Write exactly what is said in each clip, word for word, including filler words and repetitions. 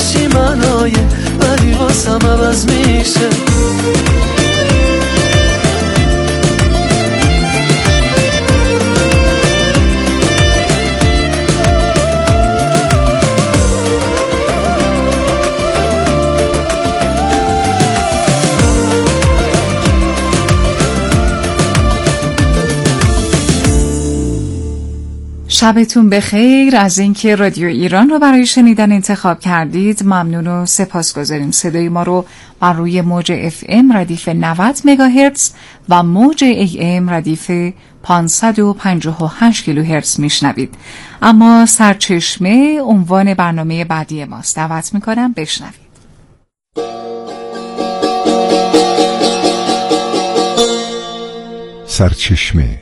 بشی منای ولی واسم عوض میشه. شبتون بخیر از اینکه رادیو ایران رو برای شنیدن انتخاب کردید. ممنون و سپاسگزاریم. صدای ما رو بر روی موج اف ام ردیف نود مگاهرتز و موج ای ام ردیف پانصد و پنجاه و هشت کیلوهرتز میشنوید. اما سرچشمه عنوان برنامه بعدی ماست. دعوت میکنم بشنوید. سرچشمه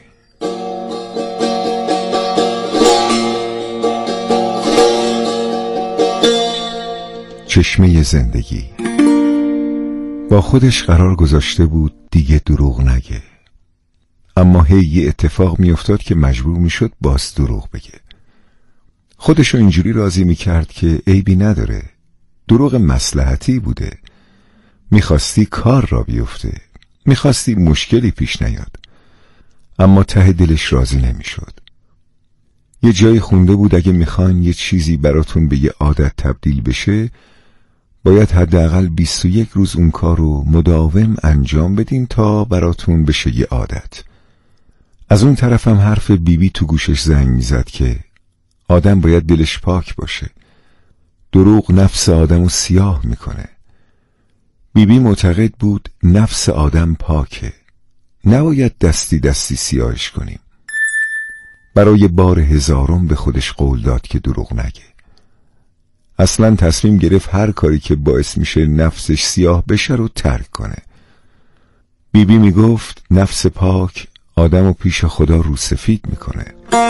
چشمه زندگی. با خودش قرار گذاشته بود دیگه دروغ نگه، اما هی یه اتفاق میافتاد که مجبور میشد باز دروغ بگه. خودشو اینجوری راضی میکرد که عیبی نداره، دروغ مصلحتی بوده، میخواستی کار را بیفته، میخواستی مشکلی پیش نیاد، اما ته دلش راضی نمیشد. یه جایی خونده بود اگه میخواین یه چیزی براتون به یه عادت تبدیل بشه، باید حداقل بیست و یک روز اون کار رو مداوم انجام بدین تا براتون بشه یه عادت. از اون طرفم حرف بیبی بی تو گوشش زنگ میزد که آدم باید دلش پاک باشه، دروغ نفس آدمو سیاه میکنه. بیبی بی معتقد بود نفس آدم پاکه، نباید دستی دستی سیاهش کنیم. برای بار هزارم به خودش قول داد که دروغ نگه. اصلا تصمیم گرفت هر کاری که باعث میشه نفسش سیاه بشه رو ترک کنه. بیبی بی میگفت نفس پاک آدمو پیش خدا رو سفید میکنه.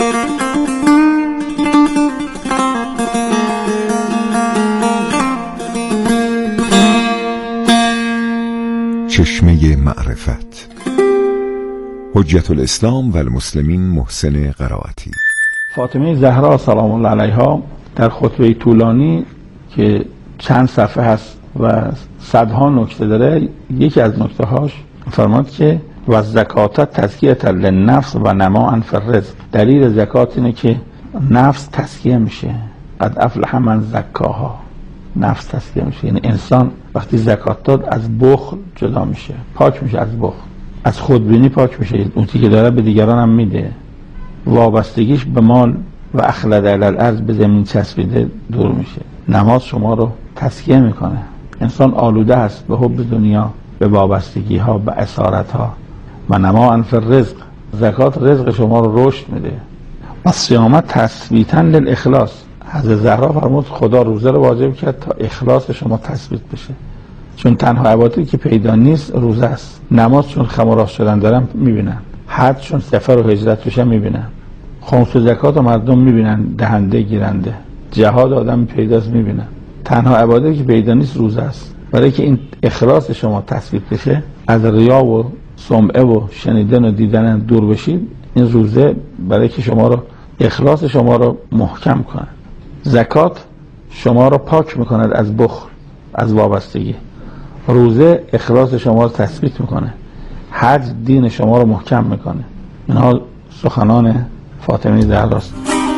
چشمه معرفت. حجت الاسلام و المسلمین محسن قرائتی. فاطمه زهرا سلام الله علیها در خطبه طولانی که چند صفحه هست و صدها نکته داره، یکی از نکته هاش فرماد که و زکات تزکیه للنفس و نماء فی الرزق. دلیل زکات اینه که نفس تزکیه میشه. قد افلح من زکاها. نفس تزکیه میشه، یعنی انسان وقتی زکات داد از بخل جدا میشه، پاک میشه از بخل، از خودبینی پاک میشه، اون چیزی که داره به دیگران هم میده، وابستگیش به مال و اخلد علی الارض به زمین چسبیده دور میشه. نماز شما رو تزکیه میکنه. انسان آلوده است به حب دنیا، به وابستگی ها، به اسارت ها. و نماء فی الرزق. زکات رزق شما رو رشد میده. و صیام تثبیتا للاخلاص. حضرت زهرا فرمود خدا روزه رو واجب کرد تا اخلاص شما تثبیت بشه، چون تنها عبادتی که پیدا نیست روزه است. نماز چون خم و راست شدن دارن میبینن، حج چون سفر و هجرت بشه میبینن، خمس و زکات و مردم میبینن، دهنده گیرنده، جهاد آدم پیداست میبینن. تنها عبادتی که پیدا نیست روزه است. برای که این اخلاص شما تثبیت بشه، از ریا و سمعه و شنیدن و دیدن دور بشید، این روزه برای که شما رو اخلاص شما رو محکم کنه. زکات شما رو پاک میکند از بخل، از وابستگی. روزه اخلاص شما رو تثبیت میکنه. حج دین شما رو محکم میکنه. اینها سخنان فاطمه زهرا است.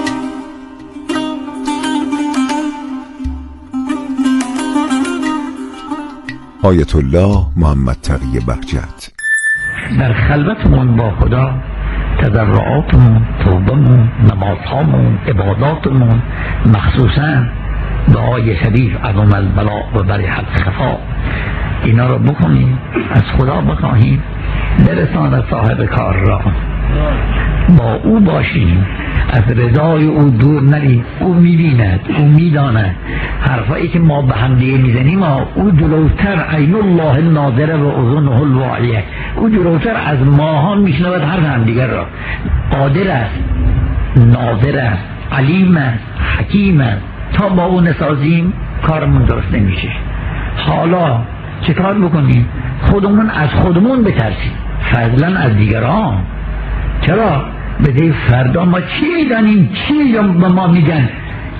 آیت الله محمد تقی بهجت. در خلوتمون با خدا، تضرعاتمون، توبهمون، نمازهامون، عباداتمون، مخصوصا دعای شریف عظم البلاء و بریح الخفا، اینا رو بکنیم، از خدا بخواهیم برساند صاحب کار را، با او باشیم، از رضای او دور نریم. او میبیند، او میداند حرفایی که ما به هم دیگه میزنیم، او جلوتر، عین الله الناظره و اذنه الواعیه، او جلوتر از ماها میشنود حرف هم دیگر را. قادر است، ناظر است، علیم است، حکیم است. تا با او نسازیم کارمون درست نمیشه. حالا چه کار بکنیم؟ خودمون از خودمون بترسیم، فضلا از دیگران. چرا؟ بده فردا ما چی میدانیم، چی به ما میگن،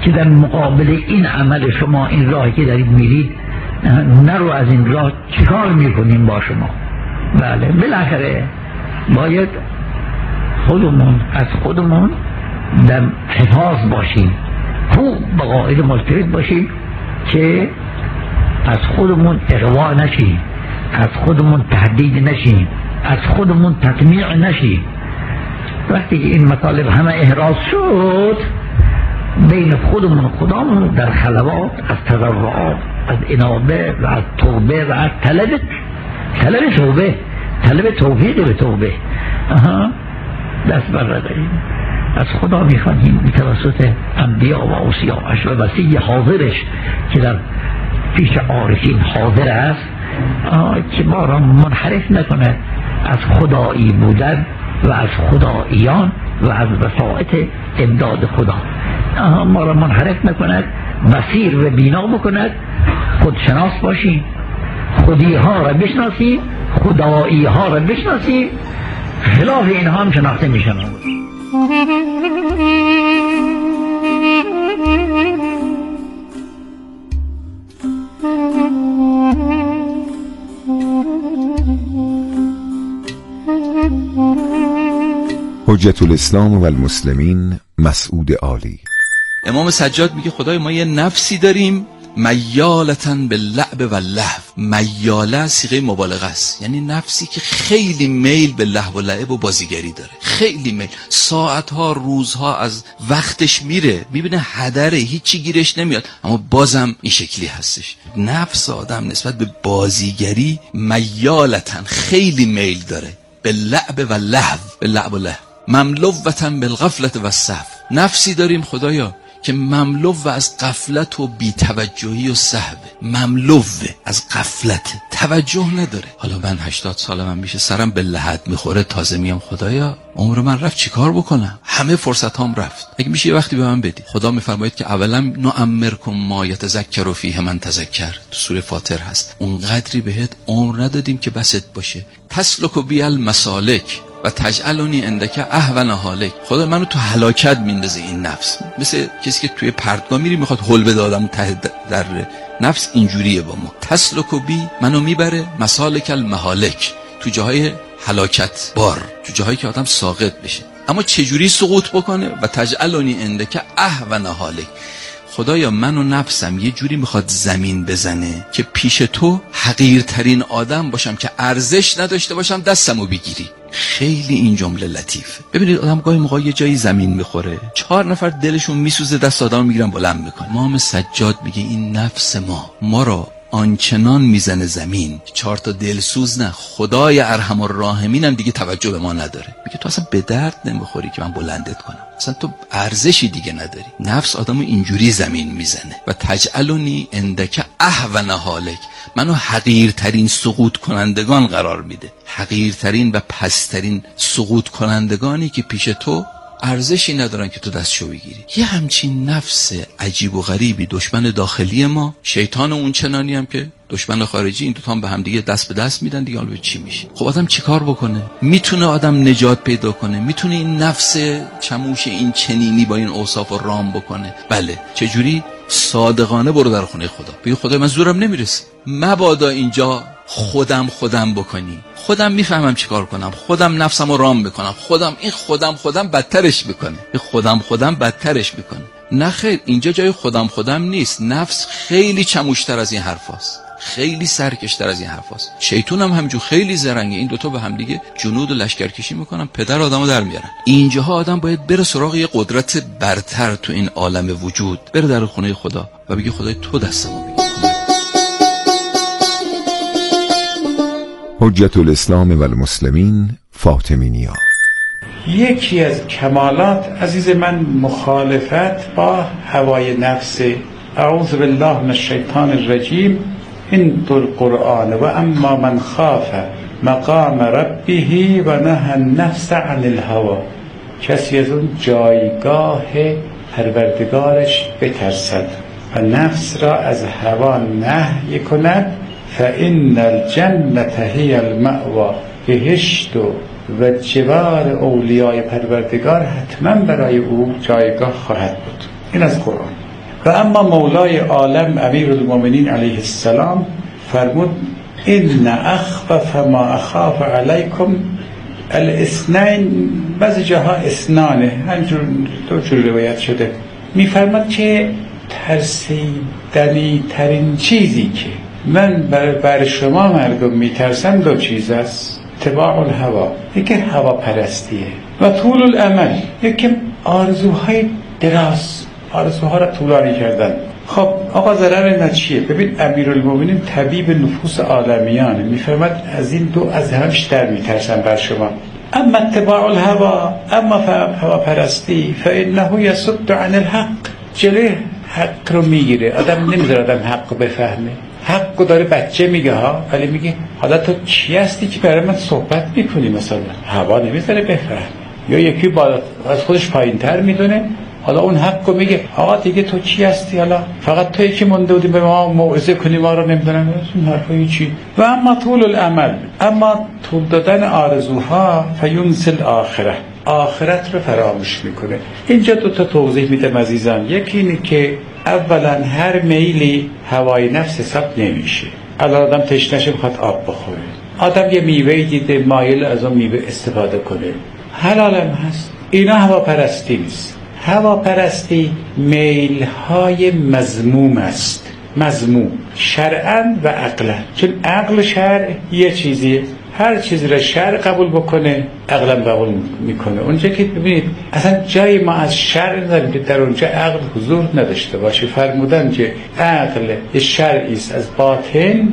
که در مقابل این عمل شما، این راهی که دارید میرید، نرو از این راه چیکار میکنیم با شما. بله بالاخره باید خودمون از خودمون در حفاظ باشیم، خوب به قاعده ملتفت باشیم که از خودمون اغوا نشیم، از خودمون تهدید نشیم، از خودمون تطمیع نشیم. وقتی که این مطالب همه احراز شد، بین خودمون و خدامون در خلوات از تضرعات، از انابه و از توبه و از طلب طلب توبه، طلب توفیق به توبه آها دست برداریم. از خدا میخواهیم به توسط انبیا و اوصیاءش و وصی حاضرش که در پیش عارفین حاضر است که ما را منحرف نکنه از خدایی بودن و از خداییان و از وسائط امداد خدا، ما را منحرف نکند، بصیر و بینا بکند، خودشناس باشیم، خودی ها را بشناسیم، خدایی ها را بشناسیم، خلاف اینها هم شناخته میشن. حجت الاسلام و المسلمین مسعود عالی. امام سجاد میگه خدای ما یه نفسی داریم میالتن به لعب و لهو. میاله صیغه مبالغه است، یعنی نفسی که خیلی میل به لهو و لعب و بازیگری داره، خیلی میل، ساعتها روزها از وقتش میره، میبینه هدره، هیچی گیرش نمیاد، اما بازم این شکلی هستش. نفس آدم نسبت به بازیگری میالتن خیلی میل داره، به لعب و لهو، به لعب و لهو. مملوتن بالغفلة و السهو. نفسی داریم خدایا که مملو و از غفلت و بی‌توجهی و سهو، مملو از غفلت، توجه نداره. حالا من هشتاد سالم میشه، سرم به لحد میخوره، تازه میام خدایا عمر من رفت، چیکار بکنم؟ همه فرصت هام رفت. اگه میشه یه وقتی به من بدی. خدا میفرماید که اولا نعمرکم ما یتذکر فیه من تذکر، تو سوره فاطر هست. اونقدری بهت عمر ندادیم که بست باشه. تسلک بی المسالک و تجعلنی عندک اهون حالک. خدا منو تو هلاکت میندازه این نفس، مثل کسی که توی پرتگاه میری میخواد هول بده آدمو ته در نفس. اینجوریه با ما. تسلک بی منو میبره مسالک المهالک، تو جاهای هلاکت بار، تو جاهایی که آدم ساقط بشه. اما چجوری سقوط بکنه؟ و تجعلنی عندک اهون حالک. خدایا من و نفسم یه جوری میخواد زمین بزنه که پیش تو حقیرترین آدم باشم، که ارزش نداشته باشم دستمو بگیری. خیلی این جمله لطیفه. ببینید آدم گاهی موقع یه جایی زمین میخوره، چهار نفر دلشون میسوزه، دست آدم میگیرن بلند میکنن. امام سجاد میگه این نفس ما ما را آنچنان میزنه زمین، چهار تا دلسوز نه، خدای ارحم الراحمین هم دیگه توجه به ما نداره. میگه تو اصلا به درد نمیخوری که من بلندت کنم، اصلا تو ارزشی دیگه نداری. نفس آدمو اینجوری زمین میزنه. و تجعلنی عندک اهون حالک، منو حقیرترین سقوط کنندگان قرار میده، حقیرترین و پسترین سقوط کنندگانی که پیش تو ارزشی ندارن که تو دستشو بگیری. یه همچین نفس عجیب و غریبی دشمن داخلی ما، شیطان اون چنانی هم که دشمن خارجی، این دو تا هم به هم دیگه دست به دست میدن دیگه. حالا چی میشه؟ خب آدم چیکار بکنه؟ میتونه آدم نجات پیدا کنه؟ میتونه این نفس چموش این چنینی با این اوصاف رو رام بکنه؟ بله. چجوری؟ صادقانه برو در خونه خدا، بگی خدای من زورم نمیرسه، مبادا اینجا خودم خودم بکنی، خودم میفهمم چیکار کنم، خودم نفسم رو رام بکنم، خودم این خودم خودم بدترش میکنه، این خودم خودم بدترش میکنه. نه خیر، اینجا جای خودم خودم نیست. نفس خیلی چموشتر از این حرفاست، خیلی سرکشتر از این حرفاست. شیطان هم همجور خیلی زرنگه. این دوتا به هم دیگه جنود و لشکرکشی میکنن، پدر آدمو در میارن. اینجاها آدم باید بره سراغ یه قدرت برتر تو این عالم وجود، بره در خونه خدا و بگه خدای تو دستمو بگیر. حجت الاسلام و المسلمین فاطمینیا. یکی از کمالات عزیز من مخالفت با هوای نفس. اعوذ بالله من الشیطان الرجیم. این در قرآن و اما من خاف مقام ربه و نهى النفس عن الهوى. کسی از اون جایگاه پروردگارش بترسد و نفس را از هوا نهی کند، فإن الجنة هی المأوى. بهشت و جوار اولیای پروردگار حتما برای او جایگاه خواهد بود. این از قرآن. و اما مولای عالم امیرالمومنین علیه السلام فرمود ان اخفف ما اخاف علیکم الاثنین، بعضی جاها اثنانه، همجور دو جور روایت شده. میفرماد که ترسیدنی ترین چیزی که من بر, بر شما مردم میترسم دو چیز است: اتباع الهوا، یکی هوا پرستیه، و طول الامل، یکی آرزوهای دراز، آرزوها را طولانی کردن. خب آقا ضرر چیه؟ ببین امیرالمومنین طبیب نفوس عالمیانه، میفرماد از این دو از هم بیشتر میترسم بر شما. اما اتباع الهوا، اما هوا پرستی، فانه یصد عن الحق، جلوی حق رو میگیره. آدم نمیذاره آدم حق رو بفهمه. حق رو داره بچه میگه ها، ولی میگه حالا تو چی هستی که برای من صحبت میکنی؟ مثلا هوا نمیذاره بفهمه، یا یکی بالا از خودش پایین تر میدونه، حالا اون حق رو میگه آقا دیگه تو چی هستی؟ حالا فقط تو یکی مونده بودی به ما موعظه کنی ما رو، نمیدونم این حرفای چی. و اما طول الامل، اما طول دادن آرزوها، فینسل آخره، آخرت رو فراموش میکنه. اینجا دو تا توضیح میدم عزیزان. یکی اینه که اولا هر میلی هوای نفس حساب نمیشه. الان آدم تشنه‌شه میخواد آب بخوره، آدم یه میوه دیده مایل از اون میوه استفاده کنه، حلالم هست. اینا هوا پرستی نیست. هوا پرستی میل های مذموم است، مذموم شرعاً و عقلاً. چون عقل شرع یه چیزیه، هر چیزی را شرع قبول بکنه عقلم قبول میکنه. اونجا که ببینید اصلا جای ما از شرع نداریم که در اونجا عقل حضور نداشته باشه. فرمودن که عقل شرعی است از باطن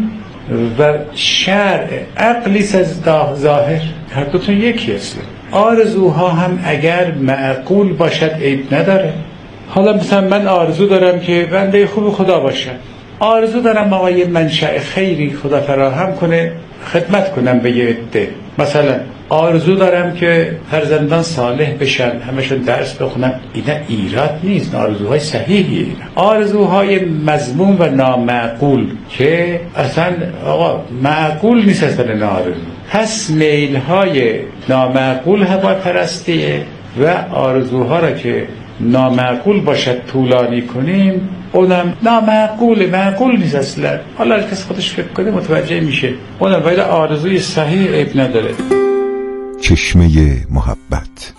و شرع عقلی است از ظاهر، هر دوتون یکی است. آرزوها هم اگر معقول باشد عیب نداره. حالا مثلا من آرزو دارم که بنده خوب خدا باشم، آرزو دارم آقا یه منشأ خیری خدا فراهم کنه، خدمت کنم به یه عده. مثلا آرزو دارم که فرزندان صالح بشن، همشون درس بخونن. اینا ایراد نیست، آرزوهای صحیحیه. آرزوهای مذموم و نامعقول که اصلا آقا معقول نیست اصلا آرزو. پس میل‌های نامعقول هوا پرستیه و آرزوها را که نامعقول باشد طولانی کنیم اونم نامعقوله، معقول نیست اصلا. حالا هر کس خودش فکر کنه متوجه میشه. اونم باید آرزوی صحیح عیب نداره. چشمه محبت.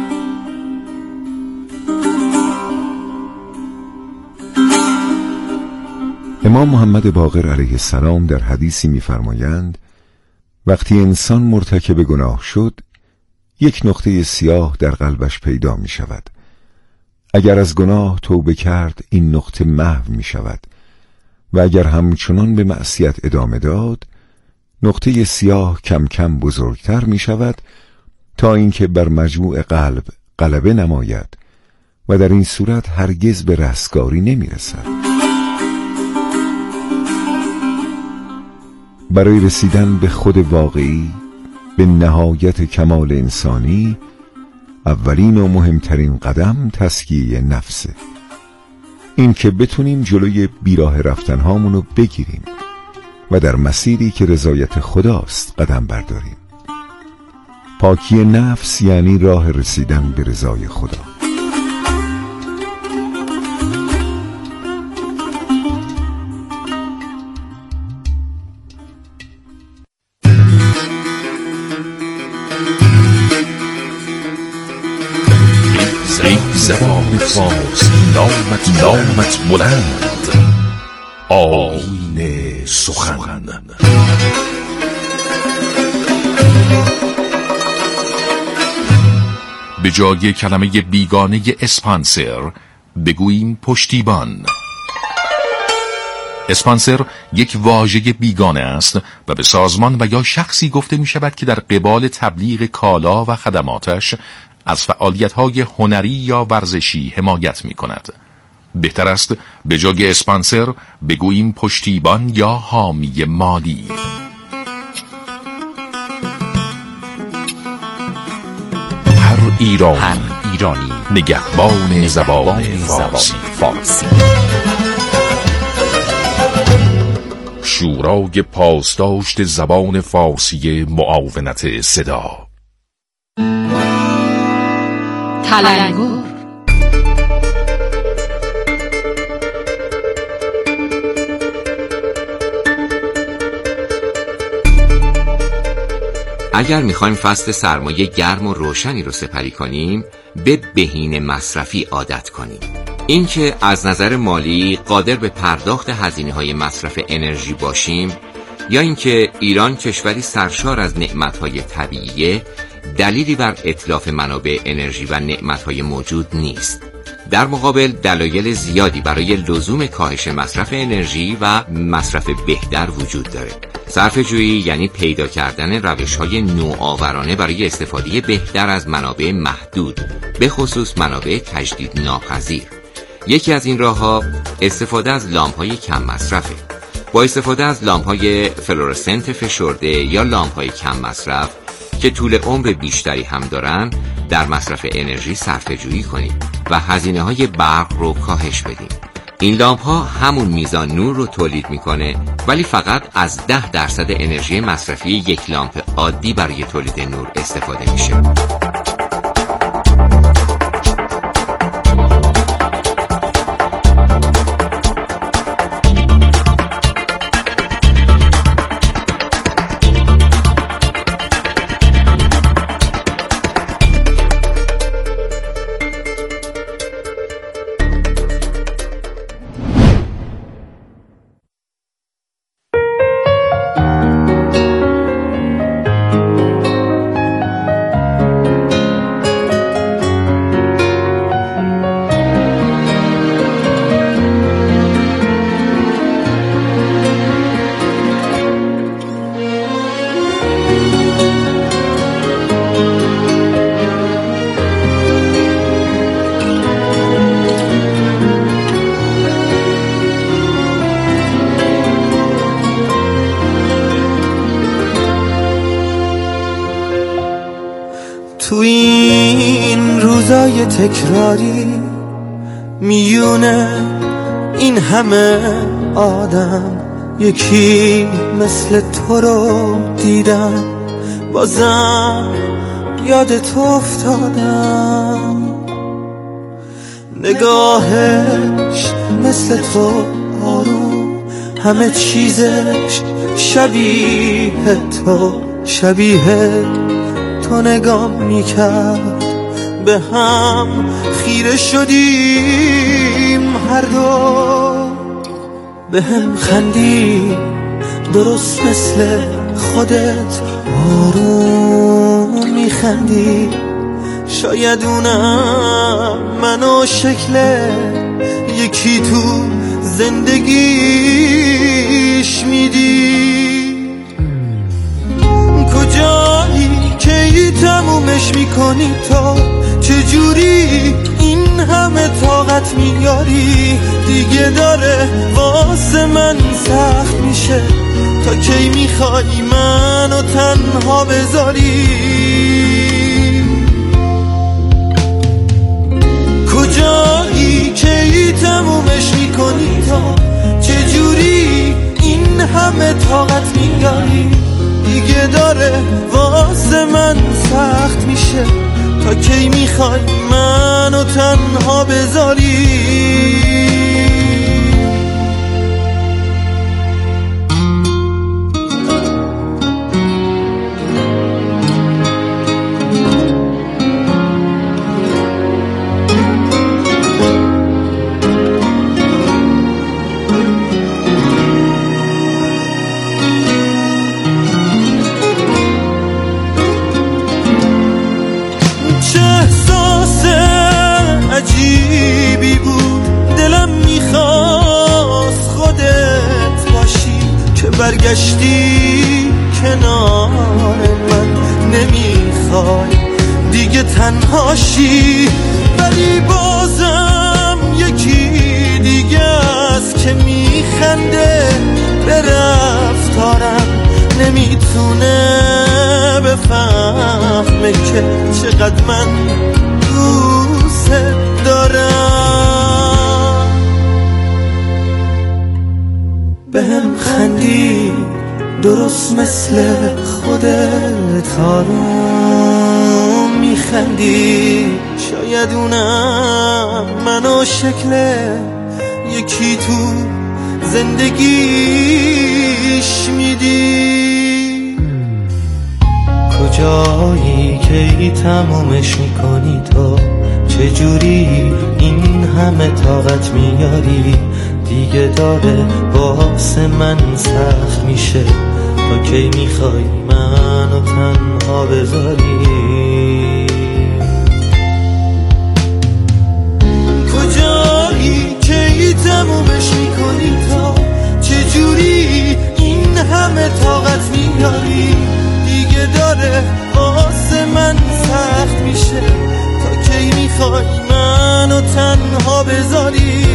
امام محمد باقر علیه السلام در حدیثی می‌فرمایند وقتی انسان مرتکب گناه شد یک نقطه سیاه در قلبش پیدا می شود. اگر از گناه توبه کرد این نقطه محو می شود و اگر همچنان به معصیت ادامه داد نقطه سیاه کم کم بزرگتر می شود تا اینکه بر مجموع قلب غلبه نماید و در این صورت هرگز به رستگاری نمی رسد. برای رسیدن به خود واقعی، به نهایت کمال انسانی، اولین و مهمترین قدم تزکیه نفسه. این که بتونیم جلوی بیراه رفتن هامونو بگیریم و در مسیری که رضایت خداست قدم برداریم. پاکی نفس یعنی راه رسیدن به رضای خدا. زبان فارسی نامت نامت بلند، آیین سخن. به جای کلمه بیگانه اسپانسر بگوییم پشتیبان. اسپانسر یک واژه بیگانه است و به سازمان و یا شخصی گفته می شود که در قبال تبلیغ کالا و خدماتش از فعالیت‌های هنری یا ورزشی حمایت می‌کند. بهتر است به جای اسپانسر بگوییم پشتیبان یا حامی مالی. هر ایرانی, هر ایرانی نگهبان زبان فارسی. فارسی. شورای پاسداشت زبان فارسی معاونت صدا. تلنگر اگر میخوایم فصل سرمایه گرم و روشنی رو سپری کنیم، به بهینه مصرفی عادت کنیم. اینکه از نظر مالی قادر به پرداخت هزینه‌های مصرف انرژی باشیم یا اینکه ایران کشوری سرشار از نعمت‌های طبیعیه، دلیلی بر اتلاف منابع انرژی و نعمت‌های موجود نیست. در مقابل دلایل زیادی برای لزوم کاهش مصرف انرژی و مصرف بهتر وجود داره. صرفه‌جویی یعنی پیدا کردن روش‌های نوآورانه برای استفاده بهتر از منابع محدود، به خصوص منابع تجدید ناپذیر. یکی از این راه‌ها استفاده از لامپ‌های کم مصرفه. با استفاده از لامپ‌های فلورسنت فشرده یا لامپ‌های کم مصرف که طول عمر بیشتری هم دارن، در مصرف انرژی صرفه‌جویی کنید و هزینه‌های برق رو کاهش بدیم. این لامپ‌ها همون میزان نور رو تولید میکنه، ولی فقط از ده درصد انرژی مصرفی یک لامپ عادی برای تولید نور استفاده میشه. تو این روزای تکراری میونه این همه آدم، یکی مثل تو رو دیدم، بازم یاد تو افتادم. نگاهش مثل تو آروم، همه چیزش شبیه تو، شبیه تو نگاه میکرد، به هم خیره شدیم هر دو، به هم خندی درست مثل خودت آروم میخندی. شاید اونم منو شکل یکی تو زندگیش میدی. کجایی که ای تمومش میکنی تو، چجوری این همه طاقت میاری؟ دیگه داره واسه من سخت میشه، تا کی میخوای منو تنها بذاری؟ کجایی که ای تمومش میکنی تو، چجوری این همه طاقت میاری؟ دیگه داره واسه من سخت میشه، تا کی میخوای منو تنها بذاری؟ عجیبی بود، دلم میخواست خودت باشی، که برگشتی کنار من، نمیخوای دیگه تنهاشی. ولی بازم یکی دیگه است که میخنده به رفتارم، نمیتونه بفهمه که چقدر من دوست دارم. به هم خندی درست مثل خودت آروم میخندی. شاید اونم منو شکل یکی تو زندگیش میدی. کی تمومش میکنی تو؟ چجوری این همه طاقت میاری؟ دیگه داره باعث من سخت میشه، تا کی میخوای منو تنها بذاری؟ کجایی کی تمومش میکنی تو؟ چجوری این همه طاقت میاری؟ دیگه داره واسه من سخت میشه، تا کی میخوای منو تنها بذاری؟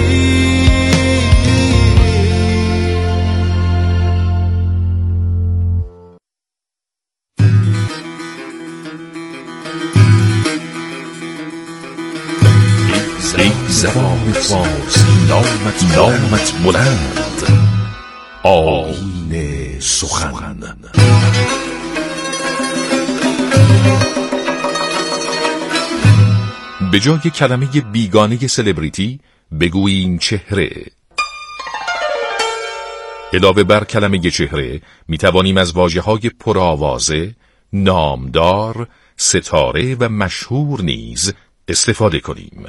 زبان فارسی نامت نامت بلند، آیین سخن. به جای کلمه بیگانه سلبریتی بگوییم چهره. علاوه بر کلمه چهره می توانیم از واژه‌های پرآوازه، نامدار، ستاره و مشهور نیز استفاده کنیم.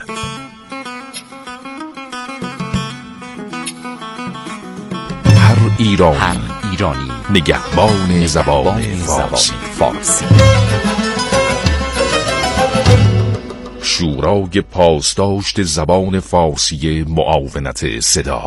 هر ایرانی, هر ایرانی نگهبان, نگهبان زبان, زبان فارسی, فارسی. شورای پاسداشت زبان فارسی معاونت صدا.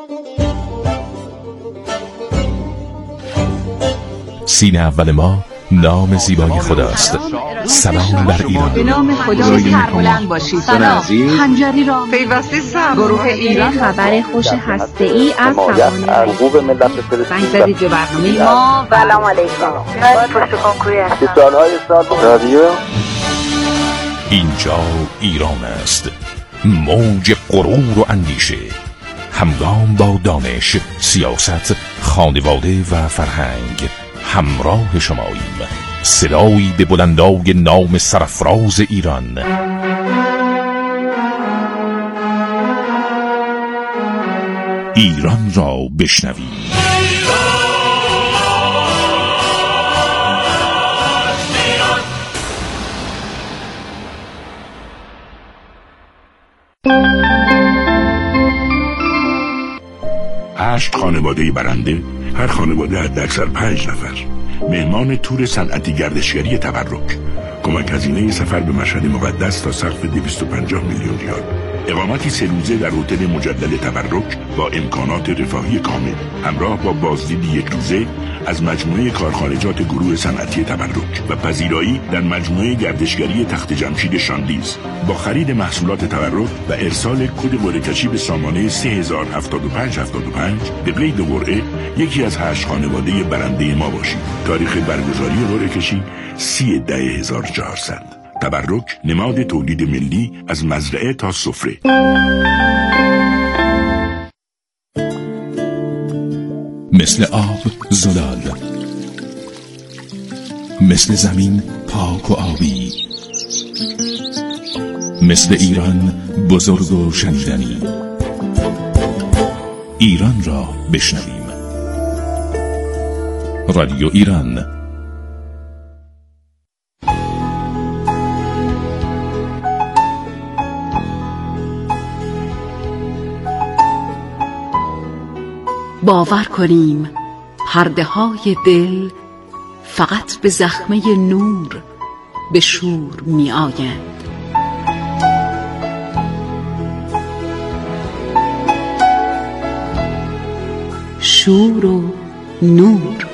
سین اول ما نام زیبای خداست. سلام بر ایران. به نام خدا سربلند باشید. سلام خنجری را پیوسته سر گروه ایران خبر خوش هسته‌ای از توان حقوق ملت فلسطین به برنامه ما. سلام علیکم. من پشت کنکوری هستم. سالهای سال رادیو اینجا ایران است. موج غرور و اندیشه، همگام با دانش، سیاست، خانواده و فرهنگ همراه شماییم. صدایی به بلندای نام سرفراز ایران. ایران را بشنویم. هشت خانواده برنده، هر خانواده حداکثر پنج نفر، مهمان تور صنعتی گردشگری تبرک، کمک هزینه سفر به مشهد مقدس تا سقف دویست و پنجاه میلیون ریال، اقامتی سه روزه در هتل مجلل تبرک با امکانات رفاهی کامل، همراه با بازدیدی یک روزه از مجموعه کارخانجات گروه صنعتی تبرک و پذیرایی در مجموعه گردشگری تخت جمشید شاندیز با خرید محصولات تبرک و ارسال کد قرعه‌کشی به سامانه سه هزار و هفتاد و پنج هفتاد و پنج به قید قرعه یکی از هشت خانواده برنده ما باشید. تاریخ برگزاری قرعه‌کشی سی ده هزار و چهارصد. تبرک، نماد تولید ملی از مزرعه تا سفره. مثل آب زلال، مثل زمین پاک و آبی، مثل ایران بزرگ و شنیدنی. ایران را بشنویم. رادیو ایران. باور کنیم پرده های دل فقط به زخمه نور به شور می آیند. شور و نور.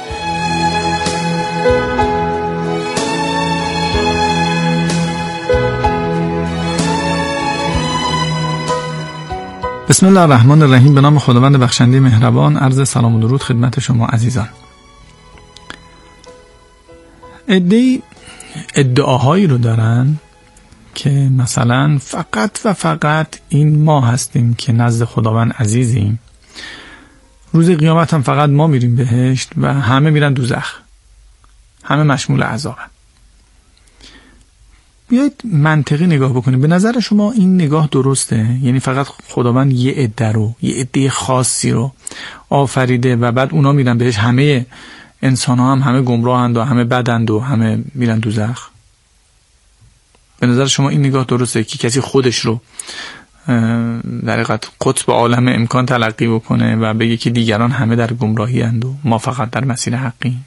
بسم الله الرحمن الرحیم. به نام خداوند بخشنده مهربان. عرض سلام و درود خدمت شما عزیزان. عده‌ای ادعاهایی رو دارن که مثلا فقط و فقط این ما هستیم که نزد خداوند عزیزیم، روز قیامت هم فقط ما میریم بهشت و همه میرن دوزخ، همه مشمول عذابن. بیایید منطقی نگاه بکنیم. به نظر شما این نگاه درسته؟ یعنی فقط خداوند یه عده رو، یه عده خاصی رو آفریده و بعد اونا میرن بهش، همه انسان ها هم همه گمراهند و همه بدند و همه میرن دوزخ؟ به نظر شما این نگاه درسته که کسی خودش رو در حقیقت قطب عالم امکان تلقی بکنه و بگه که دیگران همه در گمراهی اند و ما فقط در مسیر حقی؟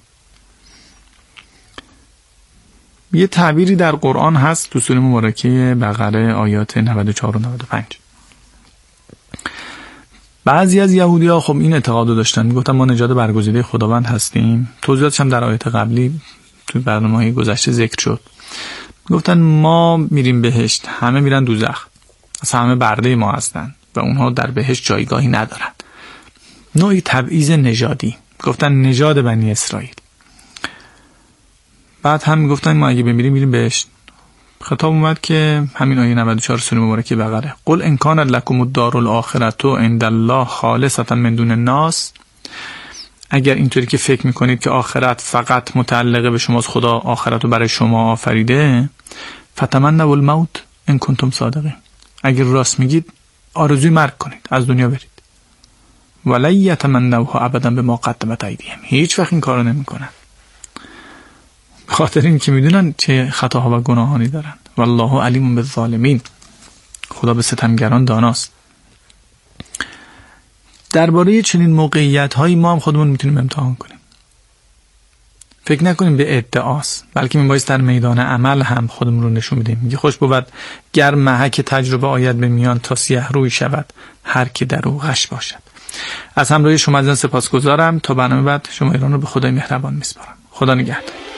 یه تعبیری در قرآن هست تو سوره مبارکه بقره آیات نود و چهار و نود و پنج. بعضی از یهودی‌ها خب این اعتقادو داشتن، میگفتن ما نژاد برگزیده خداوند هستیم. توضیحاتش هم در آیات قبلی تو برنامه‌های گذشته ذکر شد. گفتن ما میریم بهشت، همه میرن دوزخ، اصلا همه برده ما هستن و اونها در بهشت جایگاهی ندارن. نوعی تبعیض نژادی. گفتن نژاد بنی اسرائیل. بعد هم میگفتن ما اگه بمیریم میریم بهشت. خطاب اومد که همین آیه نود و چهار سوره مبارکه بقره، قل ان کان لکم الدار الاخرة عند الله خالصة من دون الناس، اگر اینطوری که فکر میکنید که آخرت فقط متعلقه به شماست، خدا آخرت رو برای شما آفریده، فتمنوا الموت ان کنتم صادقین، اگر راست میگید آرزوی مرگ کنید، از دنیا برید. ولا یتمنوها ابدا بما قدمت ایدیهم، هیچ وقت این کارو نمیکنن، به خاطر این که میدونن چه خطاها و گناهانی دارن. والله علیم بالظالمین، خدا به ستمگران داناست. درباره چنین موقعیت هایی ما هم خودمون میتونیم امتحان کنیم. فکر نکنیم به ادعاست، بلکه میبایست در میدان عمل هم خودمون رو نشون بدیم. میگه خوش بود گر محک تجربه آید به میان، تا سیه روی شود هر که در او غش باشد. از همراهی شما عزیزان سپاسگزارم. تا برنامه بعد شما ایران رو به خدای مهربان میسپارم. خدا نگهدار.